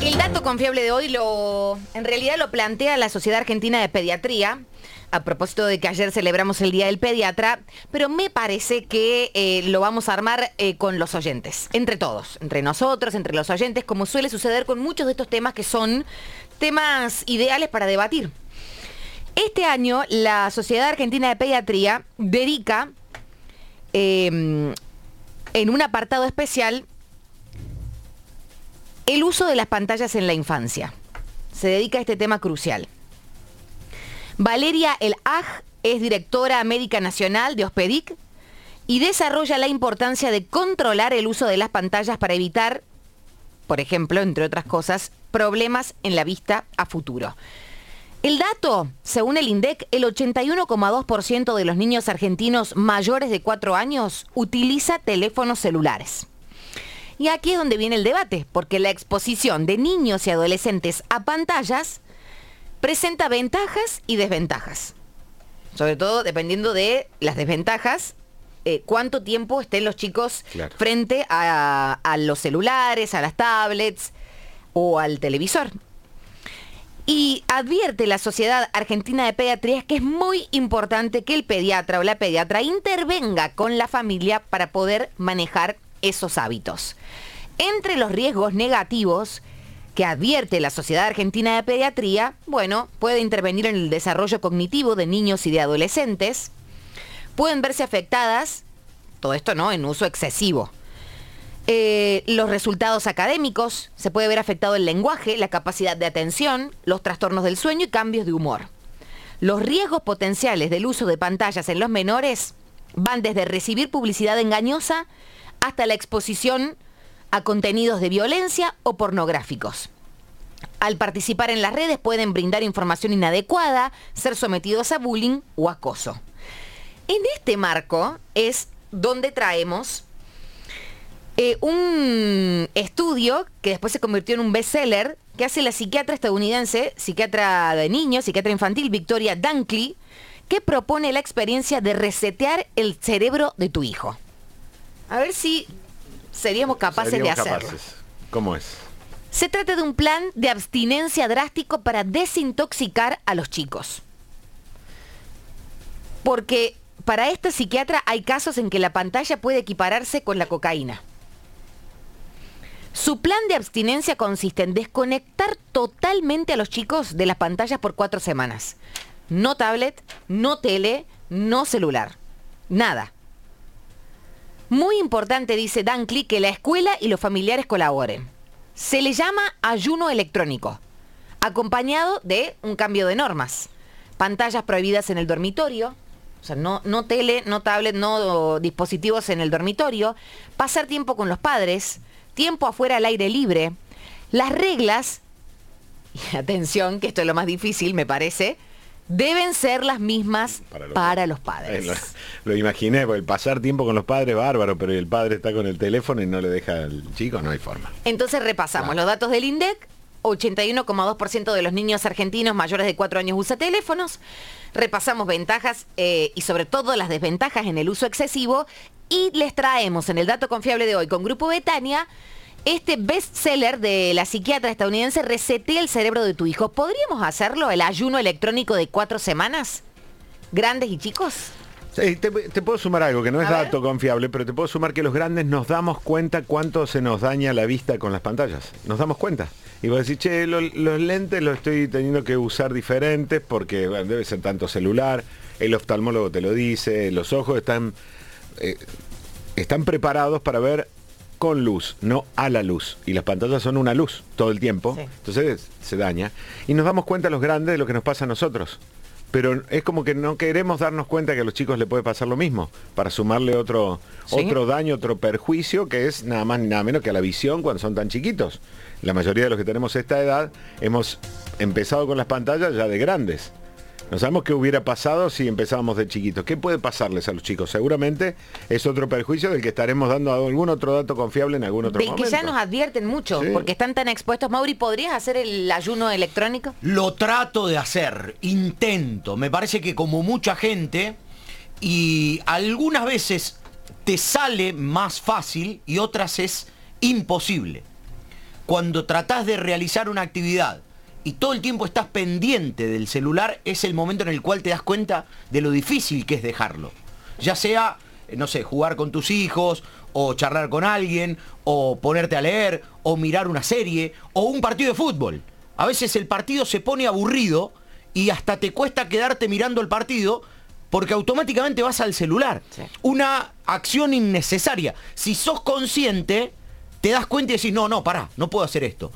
El dato confiable de hoy en realidad lo plantea la Sociedad Argentina de Pediatría, a propósito de que ayer celebramos el Día del Pediatra, pero me parece que lo vamos a armar con los oyentes, entre todos, entre nosotros, entre los oyentes, como suele suceder con muchos de estos temas que son temas ideales para debatir. Este año la Sociedad Argentina de Pediatría dedica en un apartado especial el uso de las pantallas en la infancia. Se dedica a este tema crucial. Valeria El Aj es directora médica nacional de Ospedic y desarrolla la importancia de controlar el uso de las pantallas para evitar, por ejemplo, entre otras cosas, problemas en la vista a futuro. El dato, según el INDEC, el 81,2% de los niños argentinos mayores de 4 años utiliza teléfonos celulares. Y aquí es donde viene el debate, porque la exposición de niños y adolescentes a pantallas presenta ventajas y desventajas. Sobre todo dependiendo de las desventajas, cuánto tiempo estén los chicos frente a los celulares, a las tablets o al televisor. Y advierte la Sociedad Argentina de Pediatría que es muy importante que el pediatra o la pediatra intervenga con la familia para poder manejar esos hábitos. Entre los riesgos negativos que advierte la Sociedad Argentina de Pediatría, puede intervenir en el desarrollo cognitivo de niños y de adolescentes, pueden verse afectadas, todo esto en uso excesivo. Los resultados académicos, se puede ver afectado el lenguaje, la capacidad de atención, los trastornos del sueño y cambios de humor. Los riesgos potenciales del uso de pantallas en los menores van desde recibir publicidad engañosa hasta la exposición a contenidos de violencia o pornográficos. Al participar en las redes pueden brindar información inadecuada, ser sometidos a bullying o acoso. En este marco es donde traemos un estudio que después se convirtió en un bestseller que hace la psiquiatra estadounidense, psiquiatra de niños, psiquiatra infantil Victoria Dunkley, que propone la experiencia de resetear el cerebro de tu hijo. A ver si seríamos capaces de hacerlo. ¿Cómo es? Se trata de un plan de abstinencia drástico para desintoxicar a los chicos. Porque para esta psiquiatra hay casos en que la pantalla puede equipararse con la cocaína. Su plan de abstinencia consiste en desconectar totalmente a los chicos de las pantallas por 4 semanas. No tablet, no tele, no celular. Nada. Muy importante, dice Dunkley, que la escuela y los familiares colaboren. Se le llama ayuno electrónico, acompañado de un cambio de normas. Pantallas prohibidas en el dormitorio, o sea, no tele, no tablet, no dispositivos en el dormitorio. Pasar tiempo con los padres, tiempo afuera al aire libre. Las reglas, y atención, que esto es lo más difícil, me parece, deben ser las mismas para los padres. Lo imaginé, porque el pasar tiempo con los padres, bárbaro, pero el padre está con el teléfono y no le deja al chico, no hay forma. Entonces repasamos los datos del INDEC. 81,2% de los niños argentinos mayores de 4 años usa teléfonos. Repasamos ventajas y sobre todo las desventajas en el uso excesivo. Y les traemos en el dato confiable de hoy con Grupo Betania este bestseller de la psiquiatra estadounidense, Resetea el cerebro de tu hijo. ¿Podríamos hacerlo, el ayuno electrónico de 4 semanas? ¿Grandes y chicos? Sí, te puedo sumar algo que no es dato confiable, pero te puedo sumar que los grandes nos damos cuenta cuánto se nos daña la vista con las pantallas. Nos damos cuenta. Y vos decís, che, los lentes los estoy teniendo que usar diferentes porque debe ser tanto celular, el oftalmólogo te lo dice, los ojos están preparados para ver con luz, no a la luz. Y las pantallas son una luz todo el tiempo, entonces se daña. Y nos damos cuenta los grandes de lo que nos pasa a nosotros. Pero es como que no queremos darnos cuenta que a los chicos les puede pasar lo mismo, para sumarle otro daño, otro perjuicio, que es nada más ni nada menos que a la visión cuando son tan chiquitos. La mayoría de los que tenemos esta edad hemos empezado con las pantallas ya de grandes. No sabemos qué hubiera pasado si empezábamos de chiquitos. ¿Qué puede pasarles a los chicos? Seguramente es otro perjuicio del que estaremos dando algún otro dato confiable en algún otro momento. Del que ya nos advierten mucho, porque están tan expuestos. Mauri, ¿podrías hacer el ayuno electrónico? Lo trato de hacer, intento. Me parece que como mucha gente, y algunas veces te sale más fácil y otras es imposible. cuando tratás de realizar una actividad y todo el tiempo estás pendiente del celular, es el momento en el cual te das cuenta de lo difícil que es dejarlo. Ya sea, no sé, jugar con tus hijos, o charlar con alguien, o ponerte a leer, o mirar una serie, o un partido de fútbol. A veces el partido se pone aburrido y hasta te cuesta quedarte mirando el partido porque automáticamente vas al celular. Sí. Una acción innecesaria. Si sos consciente, te das cuenta y decís, no, pará, no puedo hacer esto.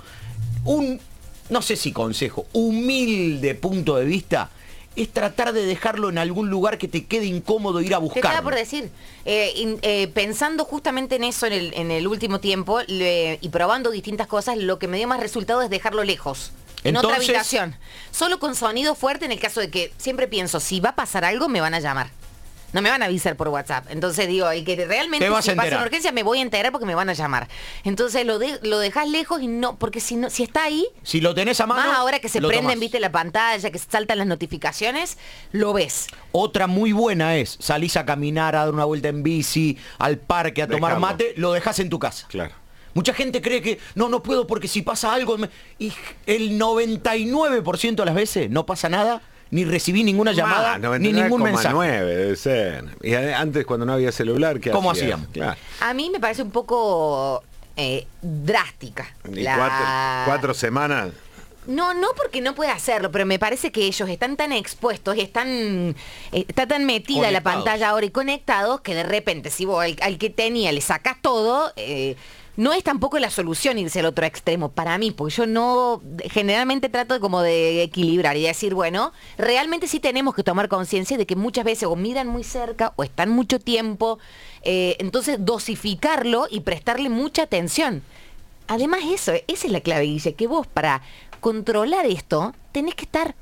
No sé si consejo, humilde punto de vista, es tratar de dejarlo en algún lugar que te quede incómodo ir a Te estaba buscarlo. por decir, pensando justamente en eso en el último tiempo y probando distintas cosas, lo que me dio más resultado es dejarlo lejos. En otra Entonces, habitación. Solo con sonido fuerte en el caso de que siempre pienso, si va a pasar algo, me van a llamar. No me van a avisar por WhatsApp. Entonces digo, el que realmente Te vas a si pasa enterar. una urgencia me voy a enterar porque me van a llamar. Entonces lo dejás lejos y no, porque si está ahí, si lo tenés a mano, más ahora que se lo prenden, tomás. viste la pantalla, que saltan las notificaciones, lo ves. Otra muy buena es, salís a caminar, a dar una vuelta en bici, al parque, a tomar Dejarlo. mate, lo dejás en tu casa. Claro. Mucha gente cree que no puedo porque si pasa algo... Y el 99% de las veces no pasa nada, ni recibí ninguna llamada, ni ningún mensaje. 99 debe ser. Y antes cuando no había celular, ¿qué ¿Cómo hacías? hacíamos? Claro. A mí me parece un poco drástica. Y 4 semanas. No porque no pueda hacerlo, pero me parece que ellos están tan expuestos y está tan metida la Conectados. pantalla ahora y conectados que de repente si vos al que tenía le sacás todo, no es tampoco la solución irse al otro extremo para mí, porque yo no, generalmente trato como de equilibrar y decir, bueno, realmente sí tenemos que tomar conciencia de que muchas veces o miran muy cerca o están mucho tiempo, entonces dosificarlo y prestarle mucha atención. Además esa es la clave, Guille, que vos para controlar esto tenés que estar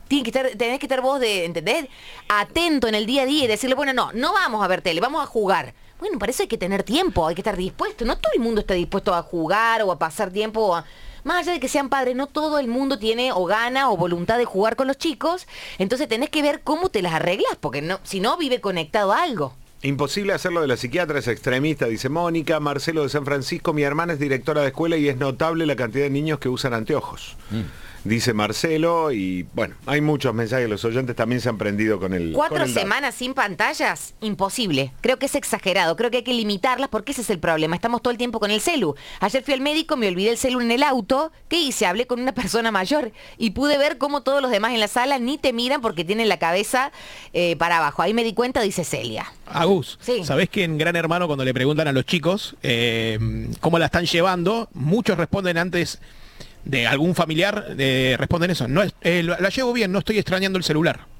vos ¿entendés? Atento en el día a día y decirle, bueno, no vamos a ver tele, vamos a jugar. Bueno, para eso hay que tener tiempo, hay que estar dispuesto. No todo el mundo está dispuesto a jugar o a pasar tiempo. Más allá de que sean padres, no todo el mundo tiene o gana o voluntad de jugar con los chicos. Entonces tenés que ver cómo te las arreglas, porque si no, vive conectado a algo. Imposible hacerlo de la psiquiatra, es extremista, dice Mónica. Marcelo de San Francisco, mi hermana es directora de escuela y es notable la cantidad de niños que usan anteojos. Dice Marcelo, y bueno, hay muchos mensajes, los oyentes también se han prendido con el... 4 con el dato. semanas sin pantallas, imposible. Creo que es exagerado, creo que hay que limitarlas porque ese es el problema. Estamos todo el tiempo con el celu. Ayer fui al médico, me olvidé el celu en el auto. ¿Qué hice? Hablé con una persona mayor y pude ver cómo todos los demás en la sala ni te miran porque tienen la cabeza para abajo. Ahí me di cuenta, dice Celia. Agus, Sí. ¿sabés que en Gran Hermano cuando le preguntan a los chicos cómo la están llevando, muchos responden antes de algún familiar, responden eso, no la llevo bien, no estoy extrañando el celular.